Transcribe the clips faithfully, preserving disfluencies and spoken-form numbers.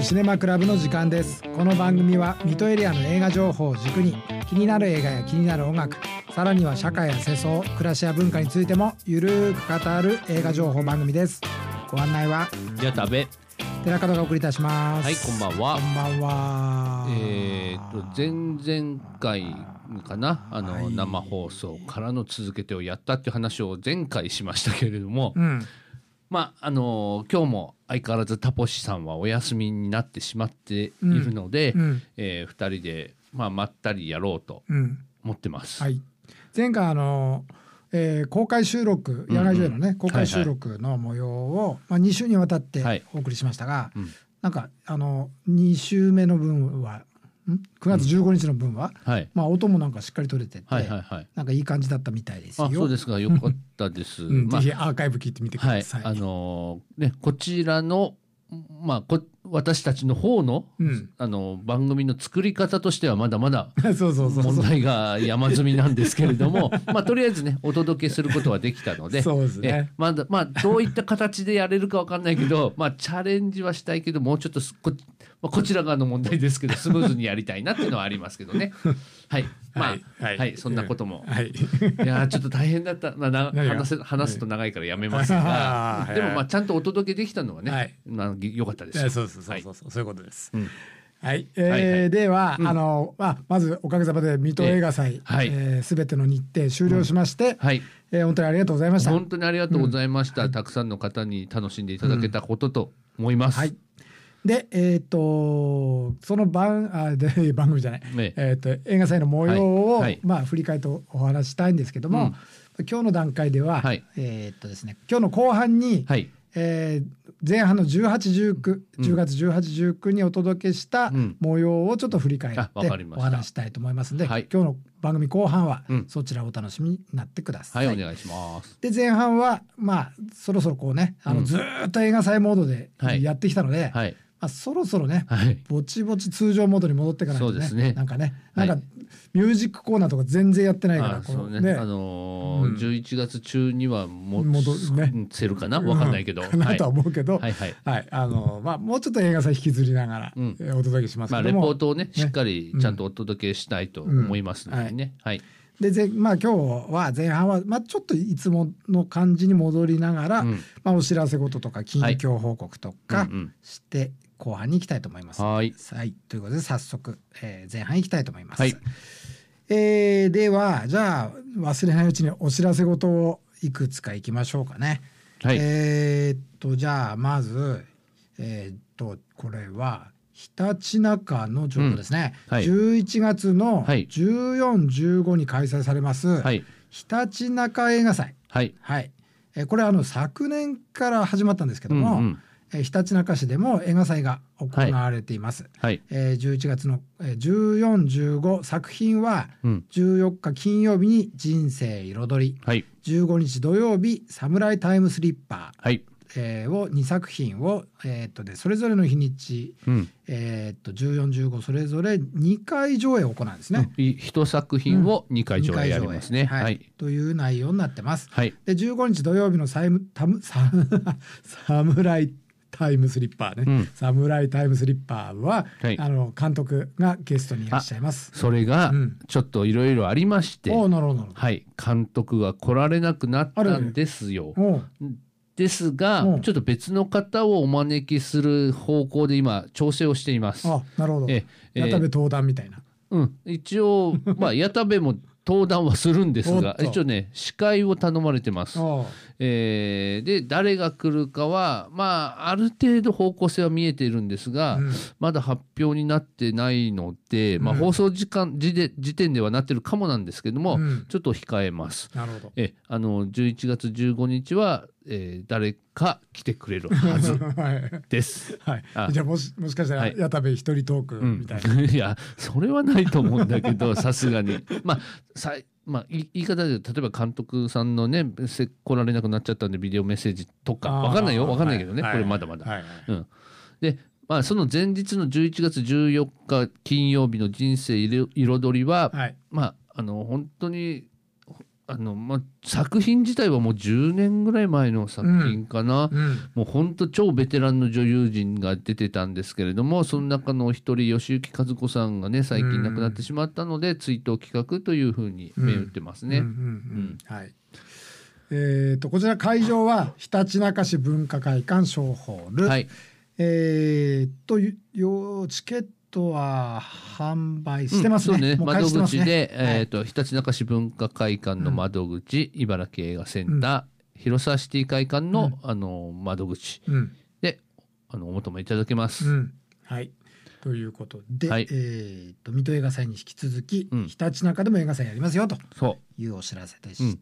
シネマクラブの時間です。この番組は水戸エリアの映画情報を軸に気になる映画や気になる音楽、さらには社会や世相、暮らしや文化についてもゆるーく語る映画情報番組です。ご案内はやたべ寺門がお送りいたします。 はい、こんばんは。 こんばんは。 えー、と前々回かな、あの、 はい、 生放送からの続けてをやったっていう話を前回しましたけれども、 うん、 まああの今日も相変わらずタポシさんはお休みになってしまっているので、 うんうんえー、ふたりで、まあ、まったりやろうと思ってます。 はい、前回あの、えー、公開収録、野外上映のね、うんうん、公開収録の模様を、はいはい、まあ、に週にわたってお送りしましたが、はい、うん、なんかあのに週目の分はくがつじゅうごにちの分は、うんはい、まあ、音もなんかしっかり取れてて、はいはいはい、なんかいい感じだったみたいですよ。 あ、そうですか、よかったです、 うん、まあ、ぜひアーカイブ聞いてみてください。 はい、あのーね、こちらの、まあ、こ私たちの方の、うん、あの番組の作り方としてはまだまだ問題が山積みなんですけれどもまあとりあえずねお届けすることはできたので、 そうですね、 えまだまあどういった形でやれるか分かんないけどまあチャレンジはしたいけどもうちょっとこ、まあ、こちら側の問題ですけどスムーズにやりたいなっていうのはありますけどね。はいまあはい、はいはい、そんなことも、はい、いやちょっと大変だった、まあ、な話す話すと長いからやめますが、でもまあちゃんとお届けできたのはね、はい、まあ、よかったです。 そうそうそうそうそう、そういうことです。うん、はい、えーはいはい、では、うん、あのまあ、まずおかげさまで水戸映画祭、すべ、はいえー、ての日程終了しまして、うん、はい、えー、本当にありがとうございました。 本当にありがとうございました。うん、たくさんの方に楽しんでいただけたことと思います。うん、はい。 で、えー、とその番あで番組じゃない、ねえー、と映画祭の模様を、はいはい、まあ、振り返ってお話したいんですけども、うん、今日の段階では、はい、えーとですね、今日の後半に、はい、えー、前半のじゅうはち、じゅうく、じゅうがつじゅうはち、じゅうくにお届けした模様をちょっと振り返ってお話したいと思いますので、はい、今日の番組後半はそちらをお楽しみになってください。 はい、お願いします。 で、前半はまあそろそろこうね、あのずっと映画祭モードでやってきたので、はいはい、まあ、そろそろね、はい、ぼちぼち通常モードに戻っていかないとね。そうですね。なんかね、なんか、はい、ミュージックコーナーとか全然やってないから。 あ、そうね。ね、あのーうん、じゅういちがつ中にはも戻せるかな、わかんないけど。 かなとは思うけど、はいはい、はい、あのー、まあもうちょっと映画祭引きずりながら、うん、お届けしますけども、まあレレポートをね、しっかりちゃんとお届けしたいと思いますのでね。はい。 でぜまあ、今日は前半は、まあ、ちょっといつもの感じに戻りながら、うん、まあ、お知らせ事とか近況報告とかして、はい、うんうん、後半に行きたいと思います。はい、はい、ということで早速、えー、前半行きたいと思います。はい、えー、ではじゃあ忘れないうちにお知らせ事をいくつか行きましょうかね。はい、えー、っとじゃあまず、えー、っとこれはひたちなかの情報ですね。うん、はい、じゅういちがつのじゅうよん、じゅうごに開催されます、はい、ひたちなか映画祭。はい、はい、えー、これはあの昨年から始まったんですけども、うんうん、えー、ひたちなか市でも映画祭が行われています。はい、えー、じゅういちがつのじゅうよん、じゅうご作品は、うん、じゅうよっか金曜日に人生彩り、はい、じゅうごにち土曜日サムライタイムスリッパー、はい、えー、をにさく品を、えー、っとでそれぞれの日にち、うん、えー、っとじゅうよん、じゅうごそれぞれにかい上映を行うんですね。 うん、いち作品をにかい上映やりますね。 うん、はいはい、という内容になってます。はい、でじゅうごにち土曜日のサイムタムササムライタイムスリッパーね、うん、サムライタイムスリッパーは、はい、あの監督がゲストにいらっしゃいます。 それがちょっといろいろありまして、 うん、なるほど、 はい、監督が来られなくなったんですよ。ですが、ちょっと別の方をお招きする方向で今調整をしています。 あ、なるほど。え矢田部登壇みたいな。 うん、一応まあ矢田部も登壇はするんですが一応ね司会を頼まれてます。えー、で誰が来るかはまあある程度方向性は見えているんですが、うん、まだ発表になってないので、まあ、放送時間、うん、時, で時点ではなってるかもなんですけども、うん、ちょっと控えます。 なるほど。 えあのじゅういちがつじゅうごにちは、えー、誰か来てくれるはずです。 はい、あじゃあも し, もしかしたら矢田部一人トークみたいな、 うん、いやそれはないと思うんだけどさすがにまあさまあ、言い方で例えば監督さんのね来られなくなっちゃったんでビデオメッセージとかわかんないよわかんないけどね、はい、これまだまだ、はいはい、うん、で、まあ、その前日のじゅういちがつじゅうよっか金曜日の人生彩りは、はい、まああの本当にあの、まあ、 作品自体はもうじゅうねんぐらい前の作品かな、うんうん、もう本当超ベテランの女優陣が出てたんですけれども、その中のお一人吉行和子さんがね最近亡くなってしまったので、うん、追悼企画というふうに銘打ってますね。 はい。えー、とこちら会場はひたちなか市文化会館小ホール、はい、えー、とよチケットは販売してますね。うん、そうね、 窓口で、ね、えーとはい、ひたちなか市文化会館の窓口、うん、茨城映画センター、うん、広沢シティ会館の、うん、あの窓口で、うん、あのお求めいただけます。 うん、はいということで、はい、えー、と水戸映画祭に引き続き、うん、ひたちなかでも映画祭やりますよというお知らせでした。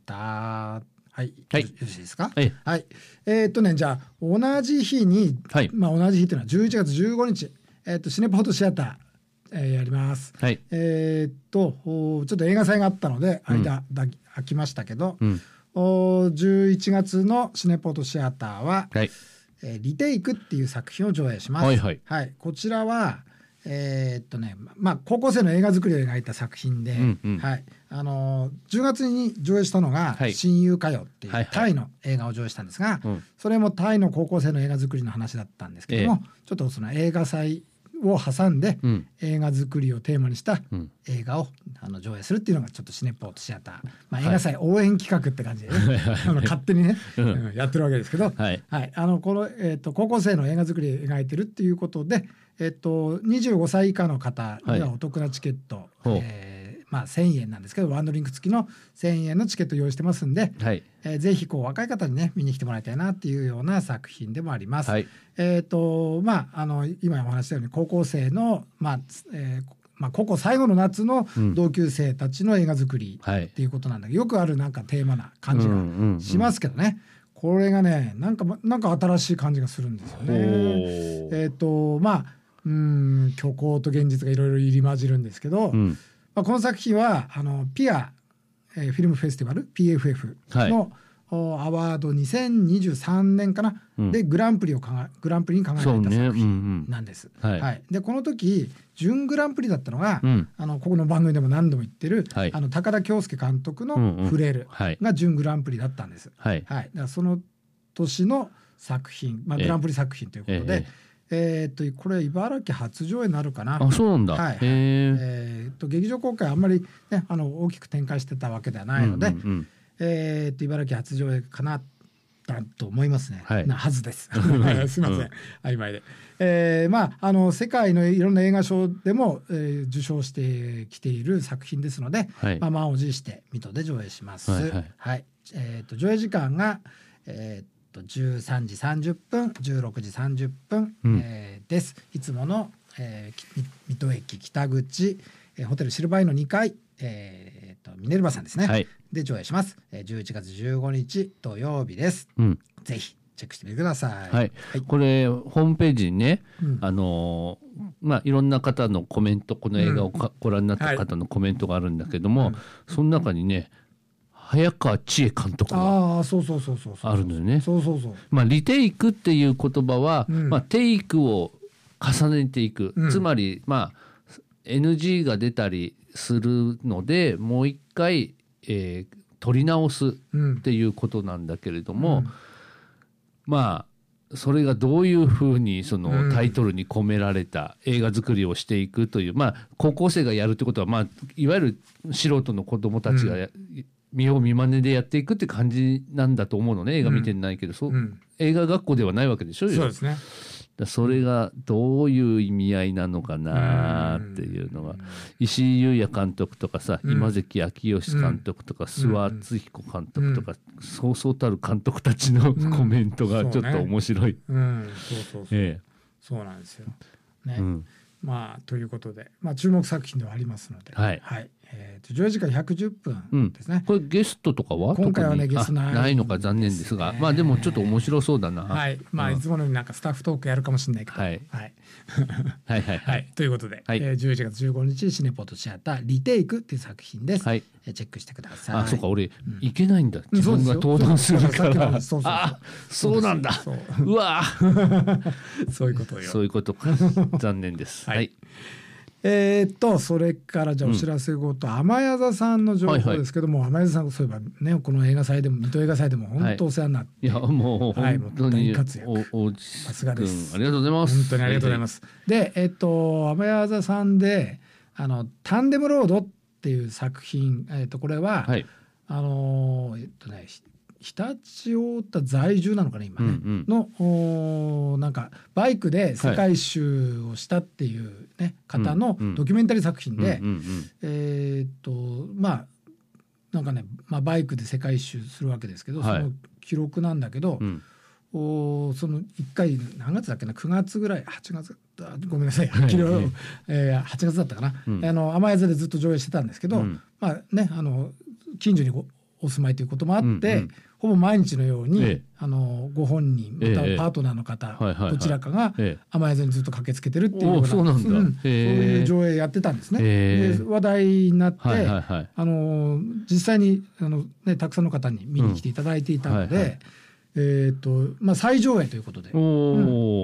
はい、はい、よろしいですか。はい、はい、えー、っとねじゃあ同じ日に、はい、まあ同じ日というのはじゅういちがつじゅうごにち、えー、っとシネポートシアター、えー、やります。はい、えー、っとちょっと映画祭があったので間、うん、空きましたけど、うん、おじゅういちがつのシネポートシアターは、はい、えー、リテイクっていう作品を上映します。はいはいはい、こちらはえーっとねまあ、高校生の映画作りを描いた作品で、うんうん、はい、あのー、じゅうがつに上映したのが「親友かよ」っていうタイの映画を上映したんですが、はいはい、それもタイの高校生の映画作りの話だったんですけども、えー、ちょっとその映画祭を挟んで、うん、映画作りをテーマにした映画をあの上映するっていうのがちょっとシネポートシアター、まあ、映画祭応援企画って感じで、ね、はい、あの勝手にね、うん、やってるわけですけど、はいはい、あのこの、えーと、高校生の映画作りを描いてるっていうことで、えっと、にじゅうごさい以下の方にはお得なチケット、はい、えーまあ、せんえんなんですけどワンドリンク付きのせんえんのチケットを用意してますんで、はい、えー、ぜひこう若い方にね見に来てもらいたいなっていうような作品でもあります。はい、えーとまあ、あの今お話したように高校生の、まあえーまあ、高校最後の夏の同級生たちの映画作りっていうことなんだけど、うん、よくあるなんかテーマな感じがしますけどね、うんうんうん、これがねなんかなんか新しい感じがするんですよね。えーとまあうん虚構と現実がいろいろ入り混じるんですけど、うん、まあ、この作品はあのピア、えー、フィルムフェスティバル ピーエフエフ の、はい、アワードにせんにじゅうさんねんかな、うん、でグランプリをかがグランプリに輝いた作品なんです。はいはい、でこの時準グランプリだったのが、うん、あのここの番組でも何度も言ってる、はい、あの高田恭介監督の「フレール」が準グランプリだったんです。はいはい、だからその年の作品、まあ、グランプリ作品ということで、ええええー、っとこれ茨城初上映になるかな。 あ、そうなんだ。 はいはい、えー、っと劇場公開あんまり、ね、あの大きく展開してたわけではないので、うんうんうん、えー、っと茨城初上映かなだと思いますね。はい、なはずです。すみません、うん、曖昧で、えー、まああの世界のいろんな映画賞でも、えー、受賞してきている作品ですので、はい、まあ満を持して水戸で上映します。はいはいはい、えー、っと上映時間が、えーじゅうさんじさんじゅっぷんじゅうろくじさんじゅっぷん、うん、えー、です。いつもの、えー、水戸駅北口、えー、ホテルシルバーイのにかい、えー、とミネルヴァさんですね、はい、で上映します。えー、じゅういちがつじゅうごにち土曜日です、うん、ぜひチェックしてみてください。 はいはい、これホームページにね、うん、あのーまあ、いろんな方のコメント、この映画をか、うん、ご覧になった方のコメントがあるんだけども、うん、その中にね早川千恵監督があるのよね。まあリテイクっていう言葉は、うん、まあ、テイクを重ねていく、うん、つまりまあ エヌジー が出たりするのでもう一回、えー、撮り直すっていうことなんだけれども、うん、まあそれがどういうふうにそのタイトルに込められた映画作りをしていくという、まあ高校生がやるってことは、まあいわゆる素人の子どもたちが、うん見よう見まねでやっていくって感じなんだと思うのね。映画見てないけど、うん、そう、うん、映画学校ではないわけでしょ。 そうですね。 だそれがどういう意味合いなのかなっていうのが、うん、石井裕也監督とかさ、うん、今関昭義監督とか、うん、諏訪敦彦監督とか、うん、そうそうたる監督たちのコメントがちょっと面白い。 うん、そうそうそう、ええ、そうなんですよ。ね、うん、まあということで、まあ注目作品ではありますので、はい。はい、えー、と上映時間ひゃくじゅっぷんですね、うん、 これゲストとかは今回はねゲストない、 ないのか残念ですが、まあでもちょっと面白そうだな。 はい、まあいつものようになんかスタッフトークやるかもしれないけど、はいはいはいはい、はい、ということで、はい、えー、じゅういちがつじゅうごにちシネポートシアターリテイクっていう作品です、はい、えー、チェックしてください。 あ、そうか、俺、うん、行けないんだ、自分が登壇するから、あ、そうなんだ、うわそういうことよ、 そういうことか残念です。はい、 えー、っとそれからじゃあお知らせごと、うん、甘谷座さんの情報ですけども、はいはい、甘谷座さんそういえばねこの映画祭でも水戸映画祭でも本当お世話になって、 はい、いやもう本当に大活躍、さすがです。 ありがとうございます。 本当にありがとうございます。はいはい、でえー、っと甘谷座さんであのタンデムロードっていう作品、えー、っとこれは、はい、あのー、えっとね常陸太田在住なのかな今ね、うんうん、のなんかバイクで世界一周をしたっていうね、はい、方のドキュメンタリー作品で、うんうんうん、えー、っとまあなんかね、まあ、バイクで世界一周するわけですけど、はい、その記録なんだけど、うん、おそのいっかい何月だっけなくがつぐらいはちがつごめんなさい、はいえー、はちがつだったかな、うん、あの甘谷座でずっと上映してたんですけど、うん、まあねあの近所にお住まいということもあって、うんうん、ほぼ毎日のように、ええ、あのご本人またはパートナーの方、ええ、どちらかが甘谷座にずっと駆けつけてるっていうような、そうなんだ、うん、そういう上映やってたんですね。で話題になって、はいはいはい、あの実際にあの、ね、たくさんの方に見に来ていただいていたので、うんはいはいえーとまあ、再上映ということで、うん、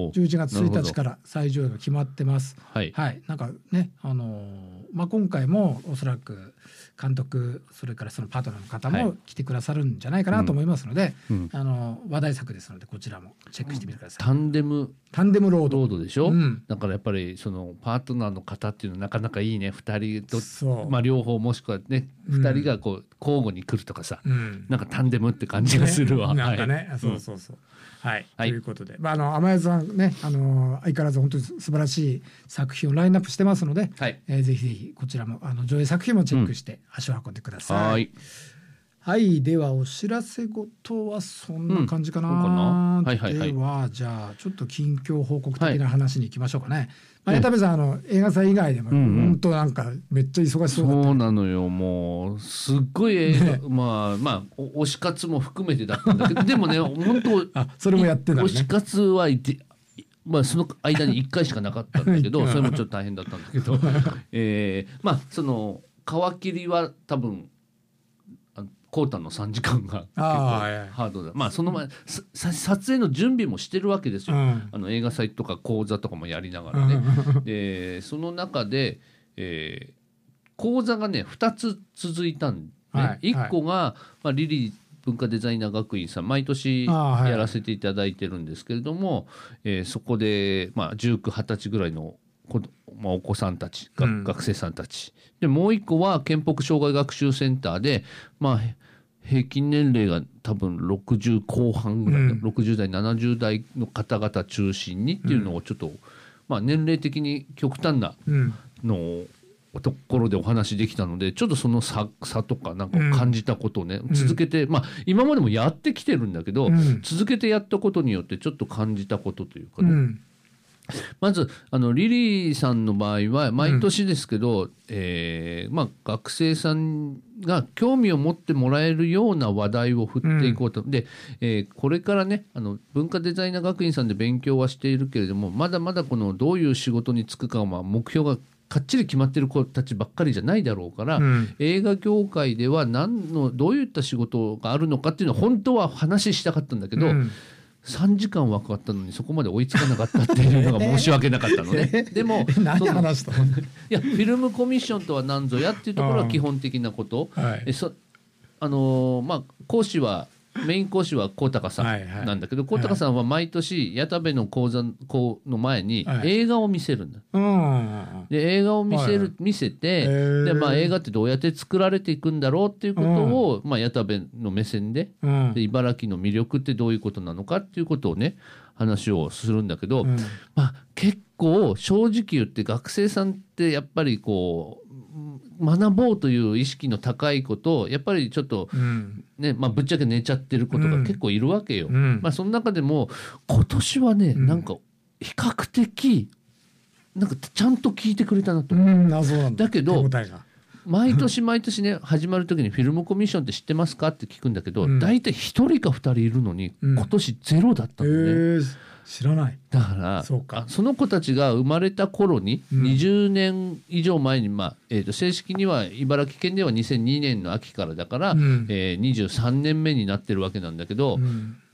じゅういちがつついたちから再上映が決まってます。はい、はい、なんかね、あのーまあ、今回もおそらく監督それからそのパートナーの方も来てくださるんじゃないかなと思いますので、はいうん、あの話題作ですのでこちらもチェックしてみてください。 タンデムタンデムロードロードでしょ、うん、だからやっぱりそのパートナーの方っていうのはなかなかいいね。ふたりと、まあ、両方もしくはねふたりがこう交互に来るとかさ、うん、なんかタンデムって感じがするわ、 ね、なんかね、はい、そうそうそう、うんはいはい、ということで、まあ、あの甘谷さんねあの相変わらず本当に素晴らしい作品をラインナップしてますので、はいえー、ぜひぜひこちらもあの上映作品もチェックして足を運んでください、うん、はいはい、ではお知らせ事はそんな感じかな、うんかなはいはいはい、ではじゃあちょっと近況報告的な話に行きましょうかね、はいまあ、矢田部さんあの映画祭以外でも本当なんかめっちゃ忙しそうだった、 うんうん、そうなのよもうすっごい映画、ね、まあまあ推し活も含めてだったんだけどでもね本当あそれもやってたね推し活はいてまあ、その間にいっかいしかなかったんだけどそれもちょっと大変だったんだけど、えー、まあその皮切りは多分コータのさんじかんが結構ハードだ、まあその前撮影の準備もしてるわけですよ、うん、あの映画祭とか講座とかもやりながらねでその中で、えー、講座がねふたつ続いたんで、ねはい、いっこが、まあ、リリー文化デザイナー学院さん毎年やらせていただいてるんですけれども、はいえー、そこで、まあ、じゅうきゅう、はたちぐらいのまあ、お子さんたち、うん、学生さんたちでもう一個は県北障害学習センターで、まあ、平均年齢が多分ろくじゅうこう半ぐらい、うん、ろくじゅう代ななじゅう代の方々中心にっていうのをちょっと、うんまあ、年齢的に極端なのところでお話できたのでちょっとその 差, 差とかなんか感じたことをね、うん、続けて、まあ、今までもやってきてるんだけど、うん、続けてやったことによってちょっと感じたことというかね、うんまずあのリリーさんの場合は毎年ですけど、うんえーまあ、学生さんが興味を持ってもらえるような話題を振っていこうと、うんでえー、これからねあの文化デザイナー学院さんで勉強はしているけれどもまだまだこのどういう仕事に就くかは目標がかっちり決まってる子たちばっかりじゃないだろうから、うん、映画業界では何のどういった仕事があるのかっていうのは本当は話したかったんだけど、うんさんじかんはかかったのにそこまで追いつかなかったっていうのが申し訳なかったのねでも何話したのいやフィルムコミッションとは何ぞやっていうところは基本的なこと、はい、えそあのー、まあ講師はメイン講師は高高さんなんだけど高高さんは毎年矢田部の講座の前に映画を見せるんだ、はい、で映画を見せる、はい、見せてで、まあ、映画ってどうやって作られていくんだろうっていうことを、うんまあ、矢田部の目線 で,、うん、で茨城の魅力ってどういうことなのかっていうことをね話をするんだけど、うんまあ、結構正直言って学生さんってやっぱりこう学ぼうという意識の高いことやっぱりちょっと、ねまあ、ぶっちゃけ寝ちゃってることが結構いるわけよ、うんまあ、その中でも今年はね、うん、なんか比較的なんかちゃんと聞いてくれたなと、うん、あそうなんだ。だけど毎年毎年ね始まる時にフィルムコミッションって知ってますかって聞くんだけど、うん、大体ひとりかふたりいるのに、うん、今年ゼロだったのね、えー知らない。 だからそうかその子たちが生まれた頃ににじゅうねん以上前に、まあえー、と正式には茨城県ではにせんにねんの秋からだから、うんえー、にじゅうさんねんめになってるわけなんだけど、うん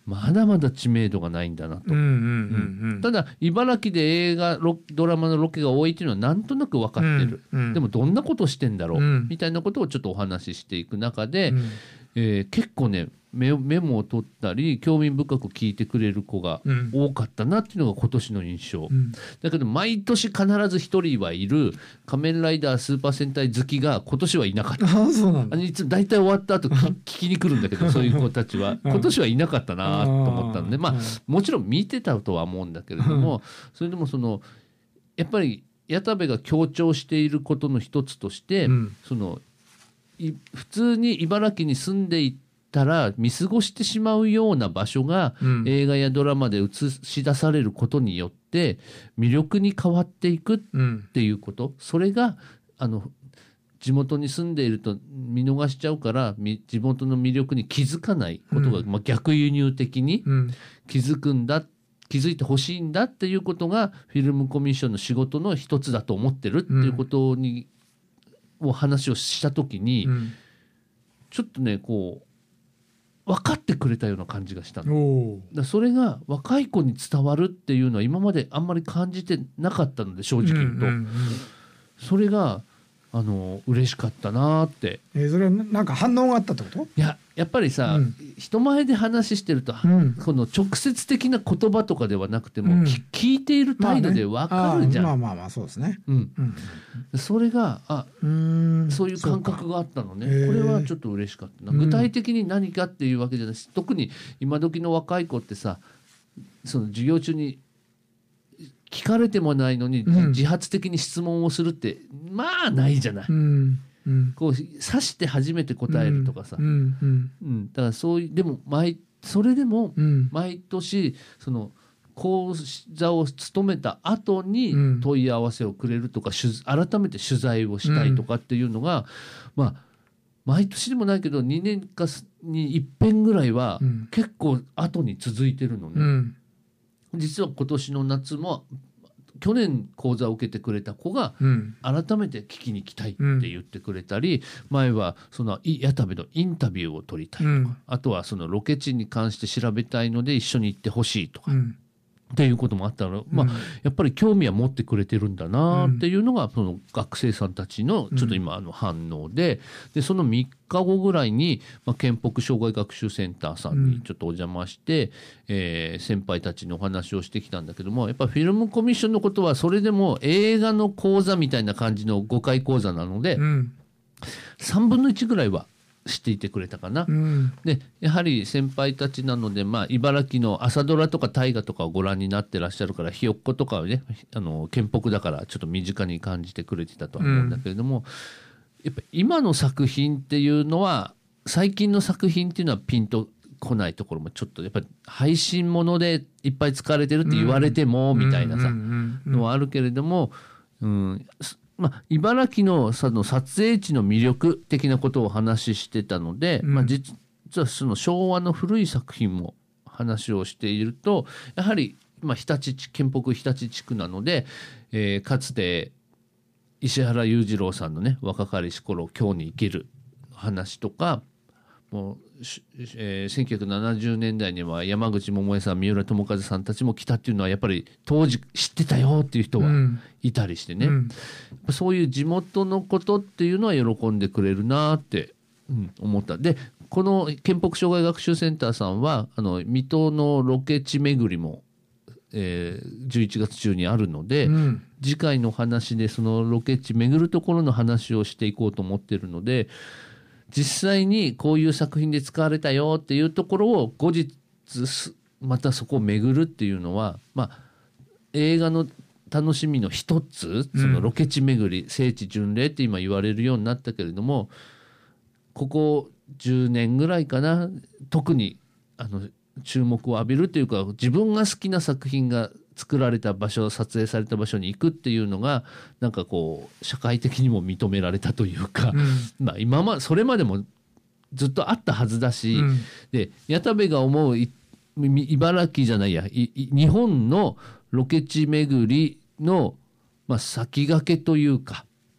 まだまだ知名度がないんだなと。ただ茨城で映画ドラマのロケが多いっていうのはなんとなく分かってる、うんうん、でもどんなことしてんだろう、うん、みたいなことをちょっとお話ししていく中で、うんえー、結構ねメ, メモを取ったり興味深く聞いてくれる子が多かったなっていうのが今年の印象、うん、だけど毎年必ず一人はいる仮面ライダースーパー戦隊好きが今年はいなかった。 あそうなんだ。 あのいつ大体終わった後聞きに来るんだけどそういう子たちは今年はいなかったなと思ったので、まあもちろん見てたとは思うんだけれどもそれでもそのやっぱり矢田部が強調していることの一つとして、うん、その普通に茨城に住んでいたら見過ごしてしまうような場所が映画やドラマで映し出されることによって魅力に変わっていくっていうこと、うん、それがあの地元に住んでいると見逃しちゃうから地元の魅力に気づかないことが、うんまあ、逆輸入的に気づくんだ、気づいてほしいんだっていうことがフィルムコミッションの仕事の一つだと思ってるっていうことに、うん、を話をした時に、うん、ちょっとねこう分かってくれたような感じがしたの。だそれが若い子に伝わるっていうのは今まであんまり感じてなかったので正直言うと、うんうんうん、それがあの嬉しかったなって。 えー、それはなんか反応があったってこと？ いややっぱりさ、うん、人前で話してると、うん、この直接的な言葉とかではなくても、うん、聞いている態度で分かるじゃん。 まあ、ね、まあまあまあそうですね。 うんうん、それがあうんそういう感覚があったのね。これはちょっと嬉しかったな。具体的に何かっていうわけじゃないし、特に今時の若い子ってさその授業中に聞かれてもないのに自発的に質問をするって、うん、まあないじゃない、うんうん、こう指して初めて答えるとかさ、うんうんうん、だからそういうでも毎それでも毎年その講座を務めた後に問い合わせをくれるとか、うん、改めて取材をしたいとかっていうのが、うん、まあ毎年でもないけどにねんかにいっぺんぐらいは結構後に続いてるのね、うん実は今年の夏も去年講座を受けてくれた子が改めて聞きに来たいって言ってくれたり、うん、前はその矢田部のインタビューを取りたいとか、うん、あとはそのロケ地に関して調べたいので一緒に行ってほしいとか、うん、っていうこともあったの、まあ、やっぱり興味は持ってくれてるんだなっていうのがその学生さんたちのちょっと今の反応で、でそのみっかごぐらいに、まあ、県北障害学習センターさんにちょっとお邪魔して、うんえー、先輩たちのお話をしてきたんだけども、やっぱフィルムコミッションのことはそれでも映画の講座みたいな感じのごかい講座なので、うん、さんぶんのいちぐらいは知っていてくれたかな、うん、でやはり先輩たちなので、まあ、茨城の朝ドラとか大河とかをご覧になってらっしゃるからひよっことかはねあの県北だからちょっと身近に感じてくれてたとは思うんだけれども、うん、やっぱ今の作品っていうのは最近の作品っていうのはピンとこないところもちょっとやっぱり配信ものでいっぱい使われてるって言われてもみたいなさのはあるけれども、うんまあ、茨城 の, その撮影地の魅力的なことを話してたので、うんまあ、実はその昭和の古い作品も話をしているとやはり、まあ、日立県北日立地区なので、えー、かつて石原裕次郎さんのね若かりし頃今日に生きる話とかもう、えー、せんきゅうひゃくななじゅうねんだいには山口百恵さん三浦友和さんたちも来たっていうのはやっぱり当時知ってたよっていう人はいたりしてね、うん、そういう地元のことっていうのは喜んでくれるなって、うん、思った。でこの県北障害学習センターさんはあの水戸のロケ地巡りも、えー、じゅういちがつ中にあるので、うん、次回の話でそのロケ地巡るところの話をしていこうと思ってるので実際にこういう作品で使われたよっていうところを後日またそこを巡るっていうのは、まあ、映画の楽しみの一つそのロケ地巡り、うん、聖地巡礼って今言われるようになったけれどもここじゅうねんぐらいかな特にあの注目を浴びるというか自分が好きな作品が作られた場所撮影された場所に行くっていうのがなんかこう社会的にも認められたというか、うんまあ、今まそれまでもずっとあったはずだし、うん、で矢田部が思う茨城じゃないや日本のロケ地巡りの、まあ、先駆けというか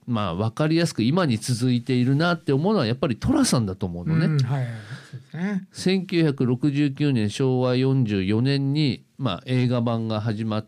まあ、分かりやすく今に続いているなって思うのはやっぱり寅さんだと思うのね。うんはいそうですね、せんきゅうひゃくろくじゅうきゅうねんしょうわよんじゅうよねんに、まあ、映画版が始まって、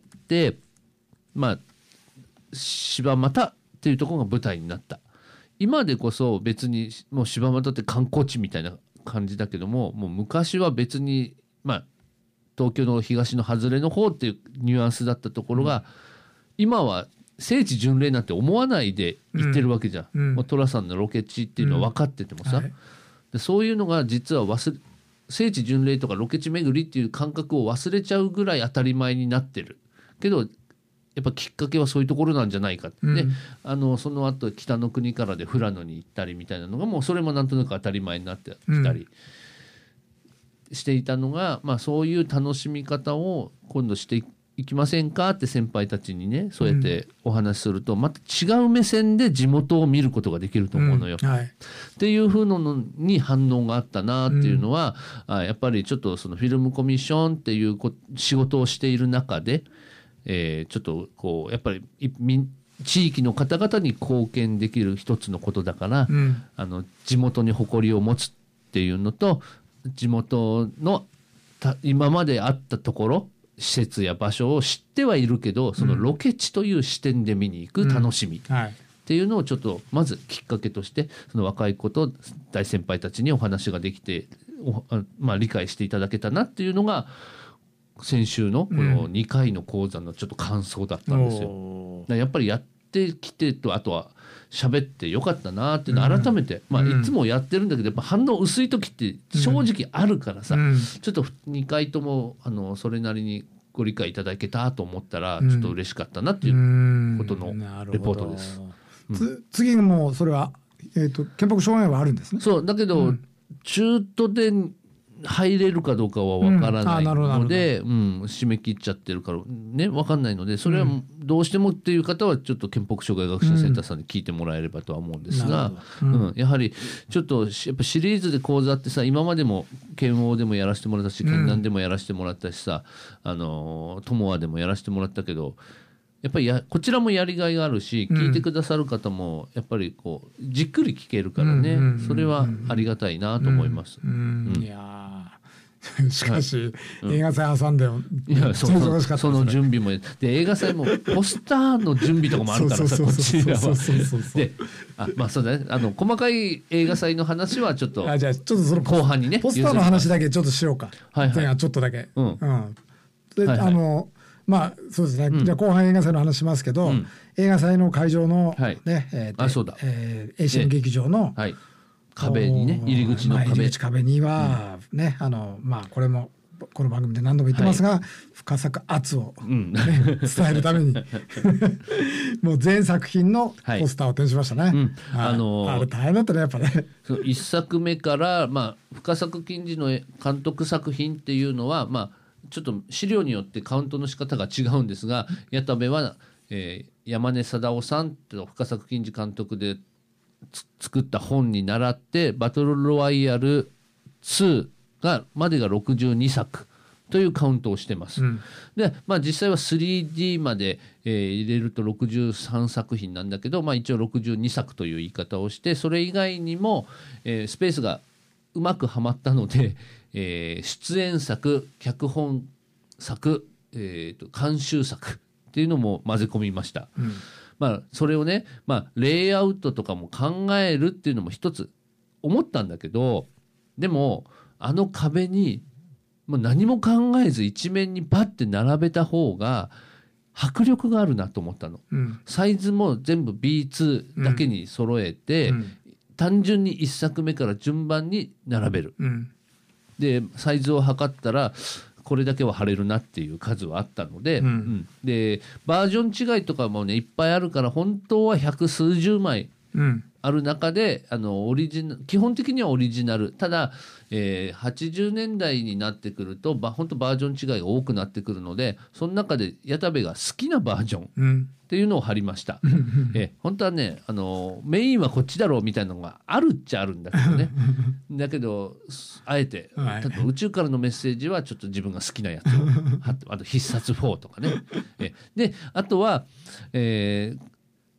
まあ、柴又っていうところが舞台になった。今でこそ別にもう柴又って観光地みたいな感じだけども、もう昔は別に、まあ、東京の東の外れの方っていうニュアンスだったところが、うん、今は聖地巡礼なんて思わないで行ってるわけじゃん、うん、もう寅さんのロケ地っていうのは分かっててもさ、うんはい、でそういうのが実は忘れ聖地巡礼とかロケ地巡りっていう感覚を忘れちゃうぐらい当たり前になってるけど、やっぱきっかけはそういうところなんじゃないかって、うん、であのその後北の国からで富良野に行ったりみたいなのがもうそれもなんとなく当たり前になってきたりしていたのが、うんまあ、そういう楽しみ方を今度していく行きませんかって先輩たちにねそうやってお話しすると、うん、また違う目線で地元を見ることができると思うのよ、うんはい、っていう風のに反応があったなっていうのは、うん、あやっぱりちょっとそのフィルムコミッションっていう仕事をしている中で、えー、ちょっとこうやっぱり地域の方々に貢献できる一つのことだから、うん、あの地元に誇りを持つっていうのと地元の今まであったところ施設や場所を知ってはいるけどそのロケ地という視点で見に行く楽しみっていうのをちょっとまずきっかけとしてその若い子と大先輩たちにお話ができて、まあ、理解していただけたなっていうのが先週のこのにかいの講座のちょっと感想だったんですよ。うん、やっぱりやってきてとあとは喋ってよかったなっていうのを改めて、うんまあ、いつもやってるんだけどやっぱ反応薄い時って正直あるからさ、うん、ちょっとにかいともあのそれなりにご理解いただけたと思ったらちょっと嬉しかったなっていうことのレポートです。 うんうん、次もそれは、えーと、憲法障害はあるんですね。 そうだけど、うん、中途で入れるかどうかは分からないので、うんうん、締め切っちゃってるからね分かんないのでそれはどうしてもっていう方はちょっと憲法障害学習センターさんに聞いてもらえればとは思うんですが、うんうん、やはりちょっとやっぱシリーズで講座ってさ今までも県央でもやらせてもらったし県南でもやらせてもらったしさ、うん、あの友和でもやらせてもらったけどやっぱりやこちらもやりがいがあるし聞いてくださる方もやっぱりこうじっくり聞けるからね、うんうんうんうん、それはありがたいなと思います。うんうんうん、 いやしかし、はい、映画祭挟んで、うん、 いやそのその準備もで映画祭もポスターの準備とかもあるからさこちらはであまあそうだねあの細かい映画祭の話はちょっとあじゃあちょっとその後半にねポスターの話だけちょっとしようかはいはい、ちょっとだけ、うんうん、で、はいはい、あのまあそうですね、うん、じゃあ後半映画祭の話しますけど、うん、映画祭の会場の、はいねえー、あそうだ、えー、エーシャン劇場の、はい壁にね入り口の壁、まあ、入り口壁には、うん、ねあのまあこれもこの番組で何度も言ってますが、はい、深作圧を、ねうん、伝えるためにもう全作品のポスターを展示しましたね。はいうん、あのー、あれ大変だったねやっぱね。 いっさくめから、まあ、深作金次の監督作品っていうのは、まあ、ちょっと資料によってカウントの仕方が違うんですが矢田部は、えー、山根貞夫さんと深作金次監督で作った本に倣ってバトルロワイヤルツーがまでがろくじゅうにさくというカウントをしてます、うん、で、まあ、実際は スリーディー まで、えー、入れるとろくじゅうさんさく品なんだけど、まあ、一応ろくじゅうにさくという言い方をしてそれ以外にも、えー、スペースがうまくはまったので、えー、出演作脚本作、えー、と監修作っていうのも混ぜ込みました、うんまあ、それをね、まあ、レイアウトとかも考えるっていうのも一つ思ったんだけどでもあの壁にもう何も考えず一面にバッて並べた方が迫力があるなと思ったの、うん、サイズも全部 ビーツー だけに揃えて、うんうん、単純にいっさくめから順番に並べる、うん、でサイズを測ったらこれだけは貼れるなっていう数はあったので、うんうん、でバージョン違いとかもねいっぱいあるから本当は百数十枚ある中で、うん、あのオリジナ基本的にはオリジナルただ、えー、はちじゅうねんだいになってくるとば本当バージョン違いが多くなってくるのでその中で矢田部が好きなバージョンっていうのを貼りました、うん、え本当はねあのメインはこっちだろうみたいなのがあるっちゃあるんだけどねだけどあえて、はい、例えば宇宙からのメッセージはちょっと自分が好きなやつを貼ってあと必殺フォーとかねえであとは、えー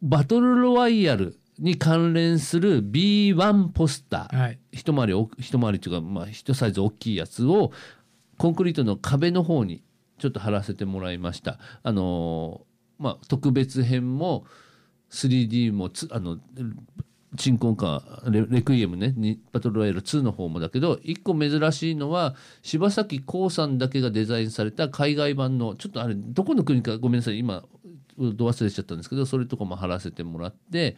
バトルロワイヤルに関連する ビーワン ポスター、はい、一回り一回りというか、まあ、一サイズ大きいやつをコンクリートの壁の方にちょっと貼らせてもらいました。あのーまあ、特別編も スリーディー もつあの鎮魂歌 レ, レクイエムねバトルロワイヤルツーの方もだけど、一個珍しいのは柴咲コウさんだけがデザインされた海外版の、ちょっとあれどこの国かごめんなさい今ど忘れちゃったんですけど、それとかも貼らせてもらって、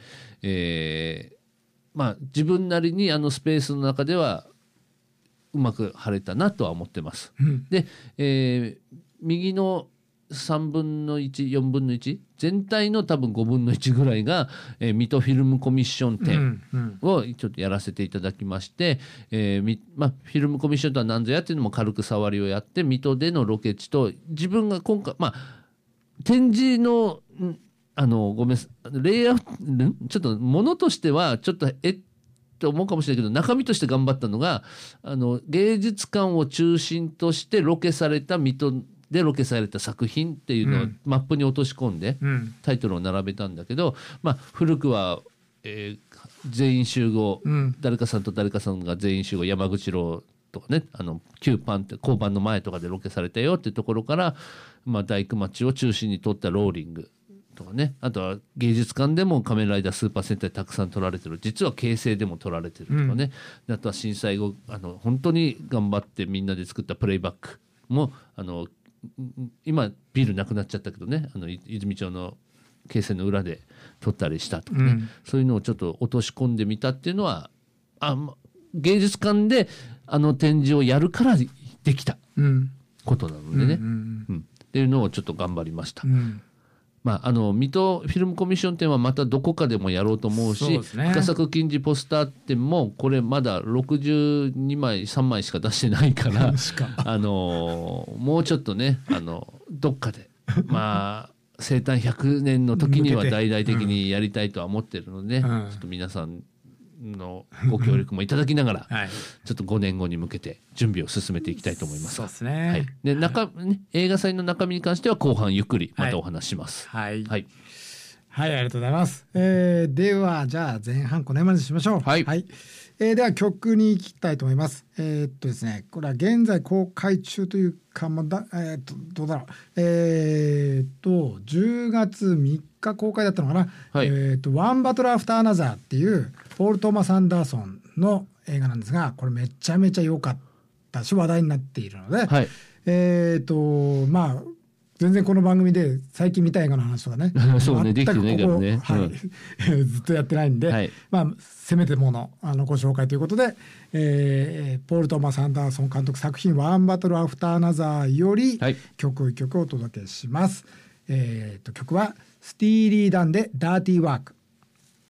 えー、まあ自分なりにあのスペースの中ではうまく貼れたなとは思ってます。うん、で、えー、右のさんぶんのいち、よんぶんのいち全体の多分ごぶんのいちぐらいが、えー、水戸フィルムコミッション展をちょっとやらせていただきまして、えーまあ、フィルムコミッションとは何ぞやっていうのも軽く触りをやって、水戸でのロケ地と自分が今回まあ展示のあのごめんレイアウトちょっとものとしてはちょっとえっと思うかもしれないけど、中身として頑張ったのがあの芸術館を中心としてロケされた水戸でロケされた作品っていうのをマップに落とし込んでタイトルを並べたんだけど、まあ、古くは、えー、全員集合、うん、誰かさんと誰かさんが全員集合山口楼とかね、あの旧パンって交番の前とかでロケされたよっていうところから、まあ、大工町を中心に撮ったローリングとかね、あとは芸術館でも仮面ライダースーパー戦隊たくさん撮られてる、実は京成でも撮られてるとかね、うん、あとは震災後あの本当に頑張ってみんなで作ったプレイバックもあの今ビルなくなっちゃったけどね、あの泉町の京成の裏で撮ったりしたとかね、うん、そういうのをちょっと落とし込んでみたっていうのはあ芸術館であの展示をやるからできたことなのでね、うんうんうん、っていうのをちょっと頑張りました。うん、まあ、あの水戸フィルムコミッション展はまたどこかでもやろうと思うし、う、ね、深作金次ポスター展もこれまだろくじゅうにまいさんまいしか出してないからあのもうちょっとねあのどっかでまあ生誕ひゃくねんの時には大々的にやりたいとは思ってるので、うん、ちょっと皆さんのご協力もいただきながら、はい、ちょっとごねんごに向けて準備を進めていきたいと思います。 そうですね。 はい、で中、ね、映画祭の中身に関しては後半ゆっくりまたお話します。 はい、はいはい、ありがとうございます。えー、ではじゃあ前半この辺までにしましょう。はい、はい、えー、では曲に行きたいと思います。えー、っとですねこれは現在公開中というかもだ、えー、っとどうだろうえー、っとじゅうがつみっか公開だったのかな、はい、えー、っとワンバトルアフターアナザーっていうポール・トーマス・アンダーソンの映画なんですが、これめちゃめちゃ良かったし話題になっているので、はい、えー、っとまあ全然この番組で最近見た映画の話とかねそうね、全くここ、できてないからね、 はい、うん、ずっとやってないんで、はい、まあせめてものあのご紹介ということで、えー、ポール・トーマス・アンダーソン監督作品ワンバトル・アフター・アナザーより曲一曲をお届けします。はい、えー、と曲はスティーリー・ダンでダーティー・ワーク。